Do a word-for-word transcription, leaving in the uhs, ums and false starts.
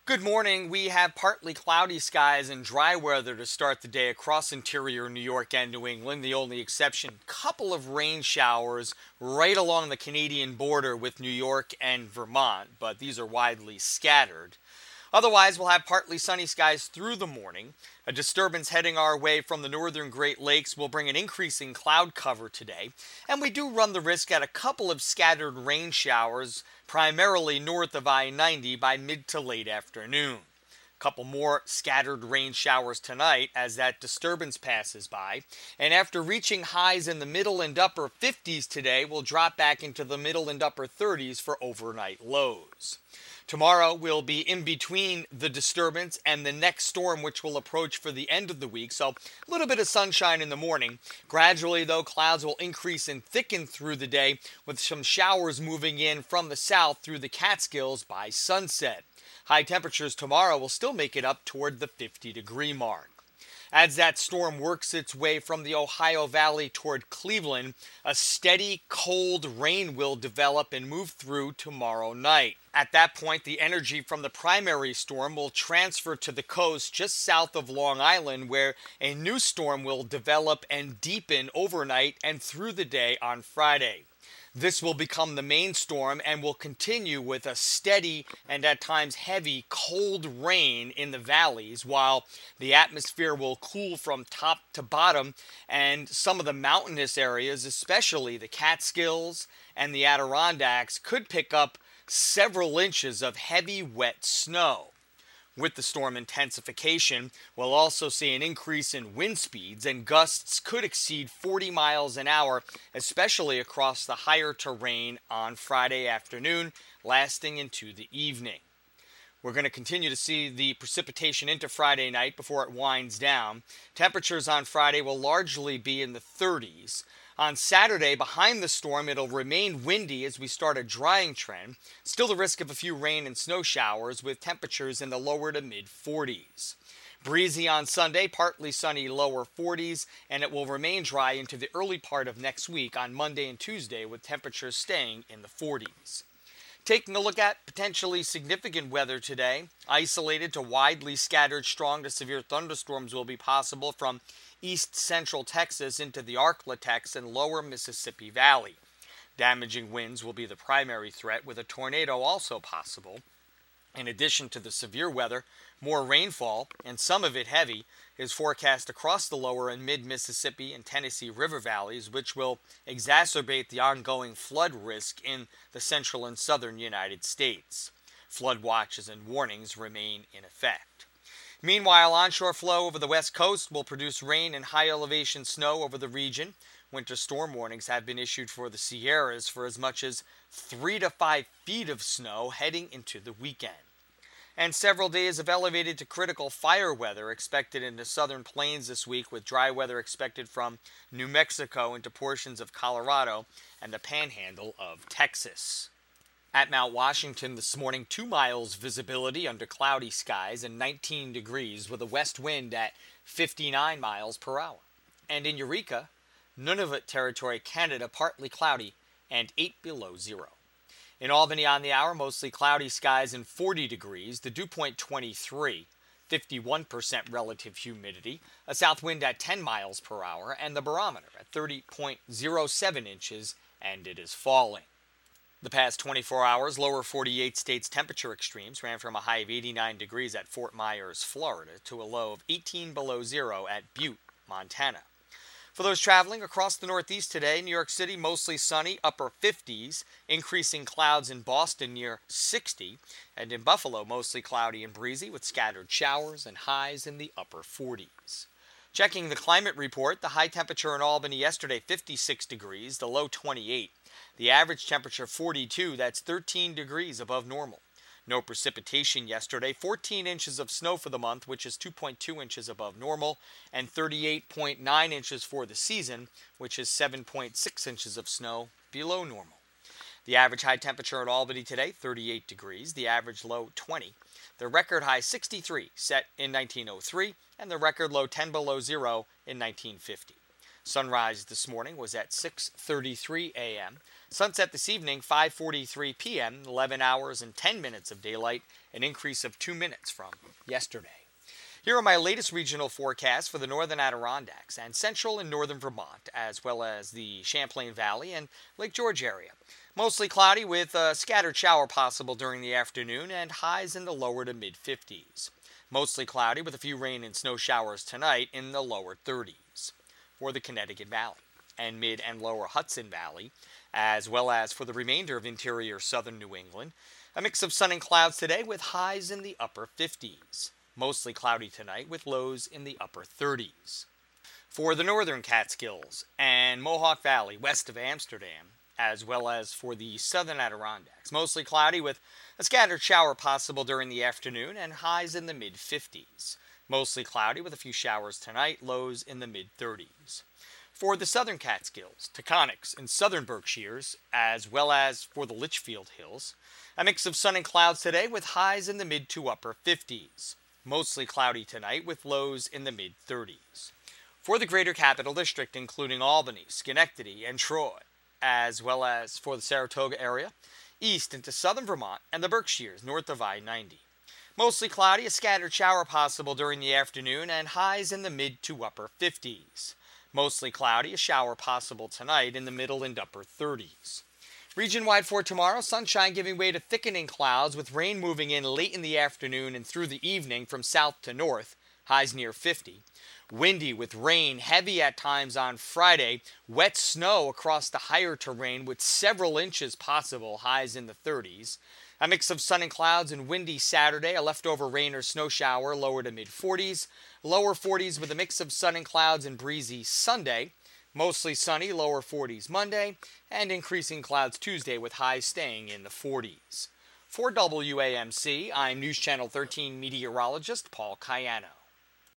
Good morning. We have partly cloudy skies and dry weather to start the day across interior New York and New England. The only exception, couple of rain showers right along the Canadian border with New York and Vermont, but these are widely scattered. Otherwise, we'll have partly sunny skies through the morning. A disturbance heading our way from the northern Great Lakes will bring an increasing cloud cover today, and we do run the risk at a couple of scattered rain showers, primarily north of I ninety by mid to late afternoon. A couple more scattered rain showers tonight as that disturbance passes by, and after reaching highs in the middle and upper fifties today, we'll drop back into the middle and upper thirties for overnight lows. Tomorrow will be in between the disturbance and the next storm, which will approach for the end of the week. So a little bit of sunshine in the morning. Gradually, though, clouds will increase and thicken through the day with some showers moving in from the south through the Catskills by sunset. High temperatures tomorrow will still make it up toward the fifty degree mark. As that storm works its way from the Ohio Valley toward Cleveland, a steady, cold rain will develop and move through tomorrow night. At that point, the energy from the primary storm will transfer to the coast just south of Long Island, where a new storm will develop and deepen overnight and through the day on Friday. This will become the main storm and will continue with a steady and at times heavy cold rain in the valleys, while the atmosphere will cool from top to bottom, and some of the mountainous areas, especially the Catskills and the Adirondacks, could pick up several inches of heavy wet snow. With the storm intensification, we'll also see an increase in wind speeds, and gusts could exceed forty miles an hour, especially across the higher terrain on Friday afternoon, lasting into the evening. We're going to continue to see the precipitation into Friday night before it winds down. Temperatures on Friday will largely be in the thirties. On Saturday, behind the storm, it'll remain windy as we start a drying trend. Still the risk of a few rain and snow showers with temperatures in the lower to mid forties. Breezy on Sunday, partly sunny lower forties, and it will remain dry into the early part of next week on Monday and Tuesday with temperatures staying in the forties. Taking a look at potentially significant weather today, isolated to widely scattered strong to severe thunderstorms will be possible from east central Texas into the Arklatex and lower Mississippi Valley. Damaging winds will be the primary threat, with a tornado also possible. In addition to the severe weather, more rainfall, and some of it heavy, is forecast across the lower and mid-Mississippi and Tennessee River valleys, which will exacerbate the ongoing flood risk in the central and southern United States. Flood watches and warnings remain in effect. Meanwhile, onshore flow over the west coast will produce rain and high elevation snow over the region. Winter storm warnings have been issued for the Sierras for as much as three to five feet of snow heading into the weekend. And several days of elevated to critical fire weather expected in the southern plains this week, with dry weather expected from New Mexico into portions of Colorado and the panhandle of Texas. At Mount Washington this morning, two miles visibility under cloudy skies and nineteen degrees with a west wind at fifty-nine miles per hour. And in Eureka, Nunavut Territory, Canada, partly cloudy and eight below zero. In Albany on the hour, mostly cloudy skies and forty degrees, the dew point twenty-three, fifty-one percent relative humidity, a south wind at ten miles per hour, and the barometer at thirty point zero seven inches, and it is falling. The past twenty-four hours, lower forty-eight states temperature extremes ran from a high of eighty-nine degrees at Fort Myers, Florida, to a low of eighteen below zero at Butte, Montana. For those traveling across the Northeast today, New York City mostly sunny, upper fifties, increasing clouds in Boston near sixty, and in Buffalo mostly cloudy and breezy with scattered showers and highs in the upper forties. Checking the climate report, the high temperature in Albany yesterday, fifty-six degrees, the low twenty-eight. The average temperature forty-two, that's thirteen degrees above normal. No precipitation yesterday, fourteen inches of snow for the month, which is two point two inches above normal, and thirty-eight point nine inches for the season, which is seven point six inches of snow below normal. The average high temperature in Albany today, thirty-eight degrees, the average low twenty. The record high sixty-three, set in nineteen oh three, and the record low ten below zero in nineteen fifty. Sunrise this morning was at six thirty-three a m Sunset this evening, five forty-three p m, eleven hours and ten minutes of daylight, an increase of two minutes from yesterday. Here are my latest regional forecasts for the northern Adirondacks and central and northern Vermont, as well as the Champlain Valley and Lake George area. Mostly cloudy with a scattered shower possible during the afternoon and highs in the lower to mid fifties. Mostly cloudy with a few rain and snow showers tonight in the lower thirties. For the Connecticut Valley and mid and lower Hudson Valley, as well as for the remainder of interior southern New England, a mix of sun and clouds today with highs in the upper fifties. Mostly cloudy tonight with lows in the upper thirties. For the northern Catskills and Mohawk Valley west of Amsterdam, as well as for the southern Adirondacks, mostly cloudy with a scattered shower possible during the afternoon and highs in the mid fifties. Mostly cloudy with a few showers tonight, lows in the mid thirties. For the southern Catskills, Taconics, and southern Berkshires, as well as for the Litchfield Hills, a mix of sun and clouds today with highs in the mid to upper fifties. Mostly cloudy tonight with lows in the mid thirties. For the greater capital district, including Albany, Schenectady, and Troy, as well as for the Saratoga area, east into southern Vermont and the Berkshires north of I ninety. Mostly cloudy, a scattered shower possible during the afternoon, and highs in the mid to upper fifties. Mostly cloudy, a shower possible tonight in the middle and upper thirties. Region-wide for tomorrow, sunshine giving way to thickening clouds with rain moving in late in the afternoon and through the evening from south to north, highs near fifty. Windy with rain, heavy at times on Friday. Wet snow across the higher terrain with several inches possible, highs in the thirties. A mix of sun and clouds and windy Saturday, a leftover rain or snow shower, lower to mid forties. Lower forties with a mix of sun and clouds and breezy Sunday. Mostly sunny, lower forties Monday, and increasing clouds Tuesday with highs staying in the forties. For W A M C, I'm News Channel thirteen meteorologist Paul Cayano.